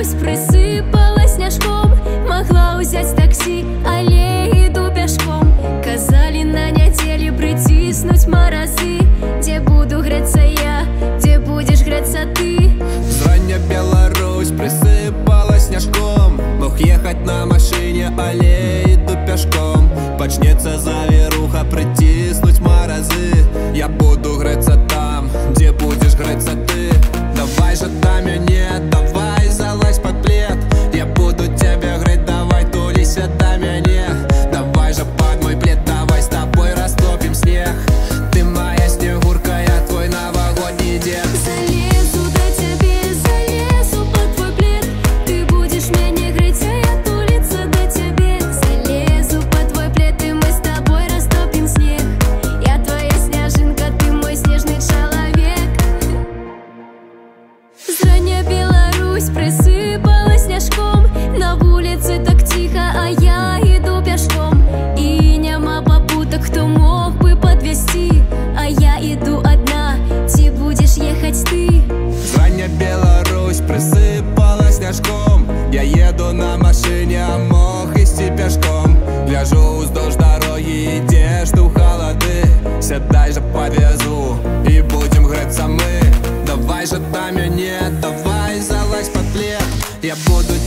Беларусь присыпала снежком. Могла взять такси, але иду пешком. Казали на неделе притиснуть морозы. Где буду греться я, где будешь греться ты? Зрання Беларусь присыпала снежком. Мог ехать на машине, але иду пешком. Почнется завируха, притиснуть морозы. Я буду греться там, где будешь греться ты. Давай же там меня, давай залазь под плед. Я буду тебя греть, давай тулися до меня. Давай же под мой плед, давай с тобой растопим снег. Ты моя снегурка, я твой новогодний дед. Залезу до тебя, залезу под твой плед. Ты будешь меня греть, а я тулиться до тебя. Залезу под твой плед, и мы с тобой растопим снег. Я твоя снежинка, ты мой снежный человек. Зрання Беларусь присыпала снежком. На улице так тихо, а я иду пешком. И нема попуток, кто мог бы подвести. А я иду одна, где будешь ехать ты? Зрання Беларусь присыпала снежком. Я еду на машине, а мог идти пешком. Ляжу вздолж дороги, и жду холоды. Сядай же подвезу, и будем греться мы. Давай же там нет, давай залазь под плед. Я буду